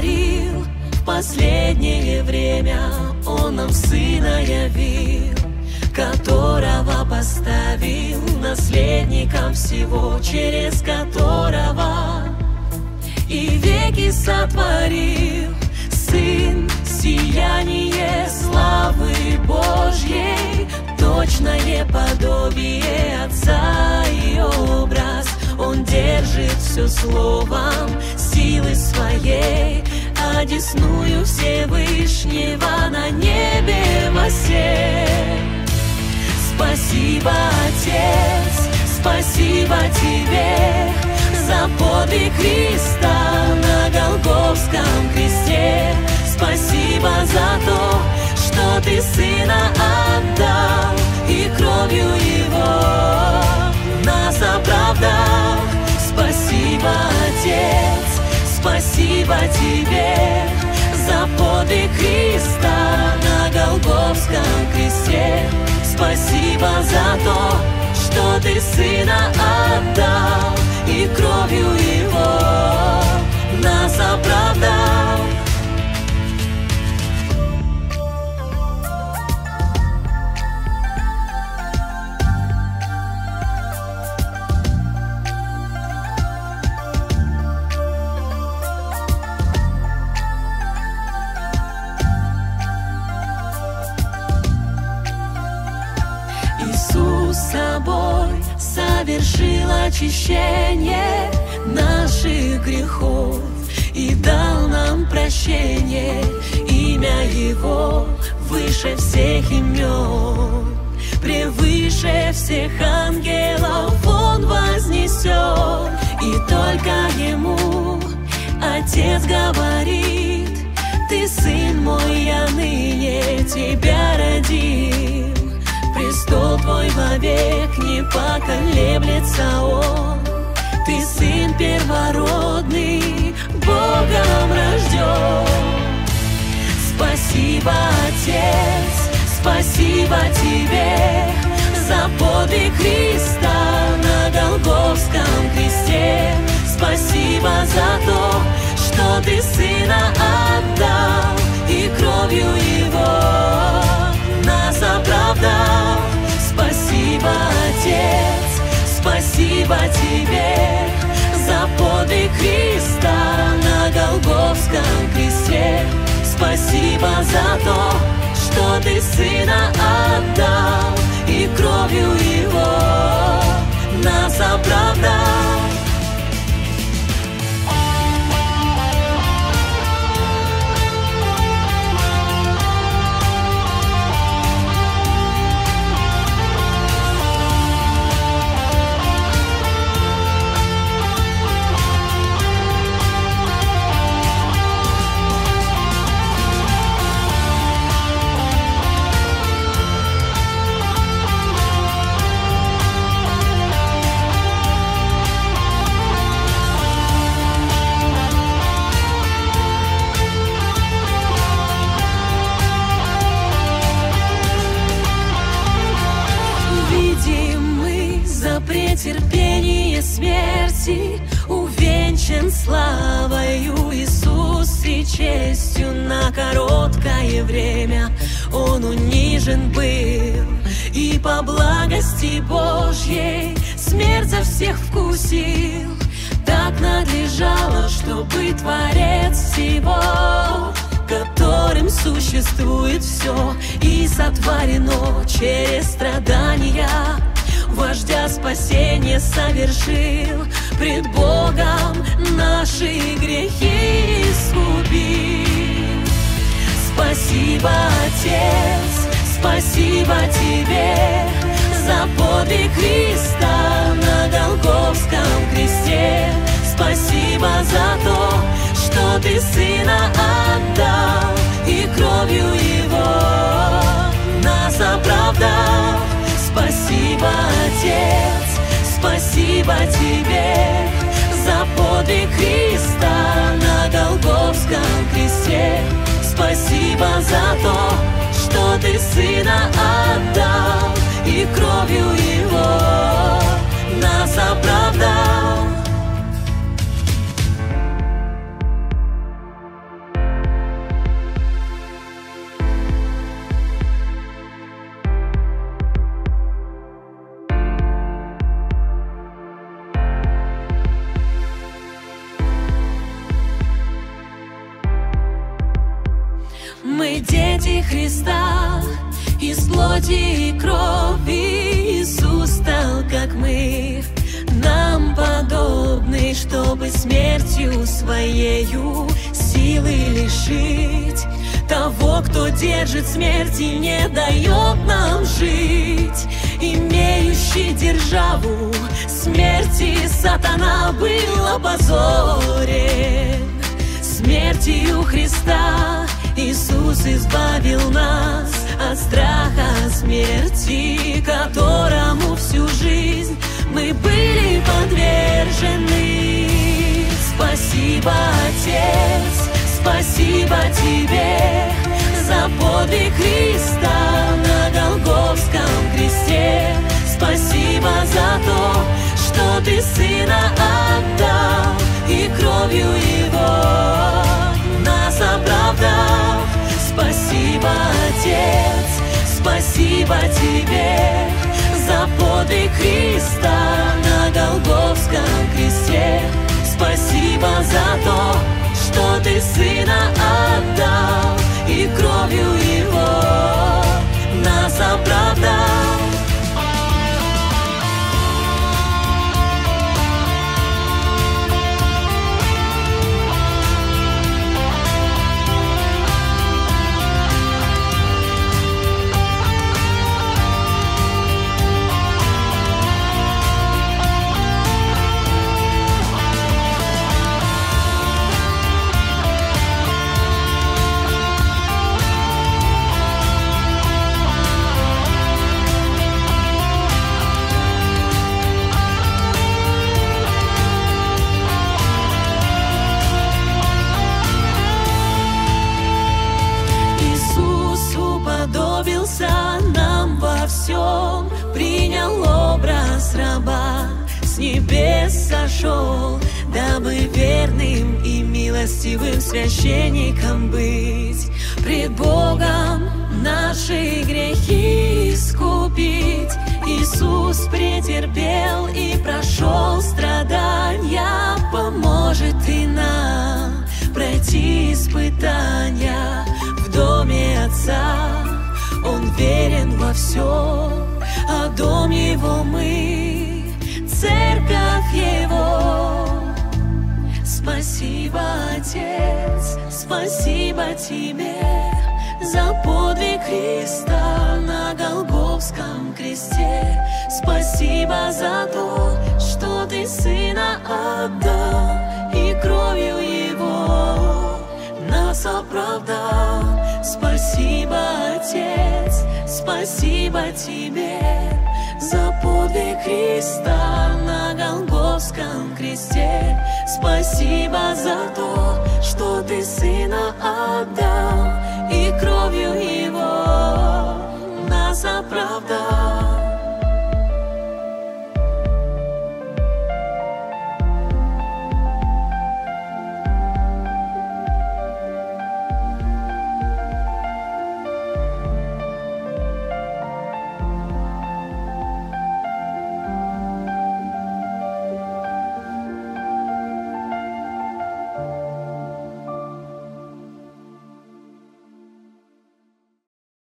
сотворил, в последнее время Он нам Сына явил, которого поставил наследником всего, через которого и веки сотворил. Сын, сияние славы Божьей, точное подобие Отца и образ. Он держит все словом силы своей, одесную Всевышнего на небе воссел. Спасибо, Отец, спасибо Тебе за подвиг Христа на Голгофском кресте. Спасибо за то, что Ты Сына отдал и кровью Его нас оправдал. Спасибо, Отец, спасибо Тебе за подвиг Христа на Голгофском кресте. Спасибо за то, что Ты Сына отдал и кровью Его нас оправдал. Иисус собой совершил очищение наших грехов и дал нам прощение. Имя Его выше всех имен, превыше всех ангелов Он вознесен. И только Ему Отец говорит: Ты, Сын мой, я ныне Тебя родил. Престол Твой вовек не поколеблется Он. Ты Сын первородный, Богом рожден. Спасибо, Отец, спасибо Тебе за подвиг Христа на Голгофском кресте. Спасибо за то, что Ты Сына отдал и кровью Его нас оправдал. Спасибо, Отец, спасибо Тебе за подвиг Христа на Голгофском кресте. Спасибо за то, что Ты Сына отдал и кровью Его нас оправдал. Претерпение смерти увенчан славою. Иисус и честью на короткое время Он унижен был, и по благости Божьей смерть за всех вкусил. Так надлежало, чтобы Творец всего, которым существует все и сотворено через страдания, Вождя спасения совершил, пред Богом наши грехи искупил. Спасибо, Отец, спасибо Тебе за подвиг Христа на Голгофском кресте. Спасибо за то, что Ты Сына отдал и кровью Его нас оправдал. Спасибо, Отец, спасибо Тебе за подвиг Христа на Голгофском кресте. Спасибо за то, что Ты Сына отдал и кровью Его нас оправдал. дети Христа, из плоти и крови Иисус стал, как мы, нам подобный, чтобы смертью своею силы лишить того, кто держит смерть и не дает нам жить. Имеющий державу смерти сатана был опозорен. Смертью Христа Иисус избавил нас от страха смерти, которому всю жизнь мы были подвержены. Спасибо, Отец, спасибо Тебе за подвиг Христа на Голгофском кресте. Спасибо за то, что Ты Сына отдал и кровью Его нас оправдал. Спасибо, Отец, спасибо Тебе за подвиг Христа на Голгофском кресте. Спасибо за то, что Ты Сына отдал и кровью Его нас оправдал. Нам во всем принял образ раба, с небес сошел, дабы верным и милостивым священником быть, пред Богом наши грехи искупить. Иисус претерпел и прошел страдания, поможет и нам пройти испытания в доме Отца. Он верен во всем, а дом Его мы, церковь Его. Спасибо, Отец, спасибо Тебе за подвиг Христа на Голгофском кресте. Спасибо за то, что Ты Сына отдал и кровью Его нас оправдал. Спасибо, Отец, спасибо Тебе за подвиг Христа на Голгофском кресте. Спасибо за то, что Ты Сына отдал